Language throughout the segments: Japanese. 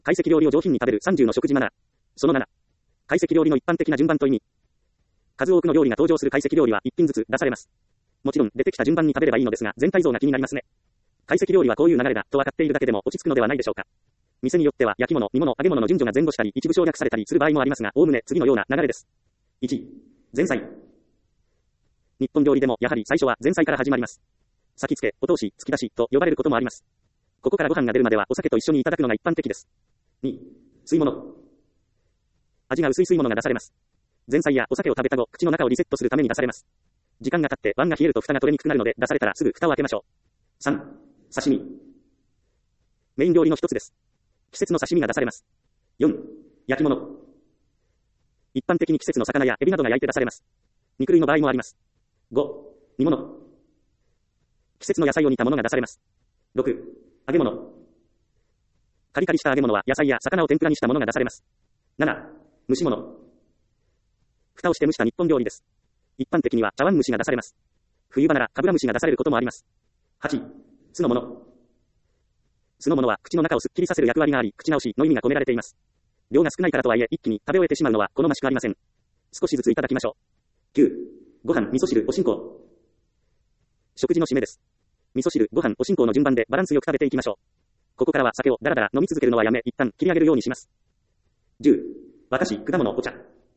懐石料理を上品に食べる30の食事マナー。その7。懐石料理の一般的な順番と意味。数多くの料理が登場する懐石料理は1品ずつ出されます。もちろん出てきた順番に食べればいいのですが、全体像が気になりますね。懐石料理はこういう流れだと分かっているだけでも落ち着くのではないでしょうか。店によっては焼き物、煮物、揚げ物の順序が前後したり、一部省略されたりする場合もありますが、おおむね次のような流れです。1、前菜。日本料理でもやはり最初は前菜から始まります。先付け、お通し、突き出しと呼ばれることもあります。ここからご飯が出るまではお酒と一緒にいただくのが一般的です。2、吸い物。味が薄い吸い物が出されます。前菜やお酒を食べた後、口の中をリセットするために出されます。時間が経って碗が冷えると蓋が取れにくくなるので、出されたらすぐ蓋を開けましょう。3、刺身。メイン料理の一つです。季節の刺身が出されます。4、焼き物。一般的に季節の魚やエビなどが焼いて出されます。肉類の場合もあります。5、煮物。季節の野菜を煮たものが出されます。6、揚げ物。カリカリした揚げ物は野菜や魚を天ぷらにしたものが出されます。7、蒸し物。蓋をして蒸した日本料理です。一般的には茶碗蒸しが出されます。冬場ならかぶら蒸しが出されることもあります。8、酢の物。酢の物は口の中をすっきりさせる役割があり、口直しの意味が込められています。量が少ないからとはいえ一気に食べ終えてしまうのは好ましくありません。少しずついただきましょう。9、ご飯、味噌汁、おしんこ。食事の締めです。味噌汁、ご飯、おしんこの順番でバランスよく食べていきましょう。ここからは酒をだらだら飲み続けるのはやめ、一旦切り上げるようにします。10、和菓子、果物、お茶。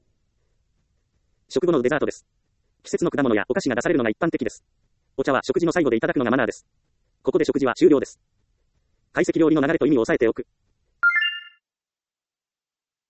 食後のデザートです。季節の果物やお菓子が出されるのが一般的です。お茶は食事の最後でいただくのがマナーです。ここで食事は終了です。懐石料理の流れと意味を押さえておく。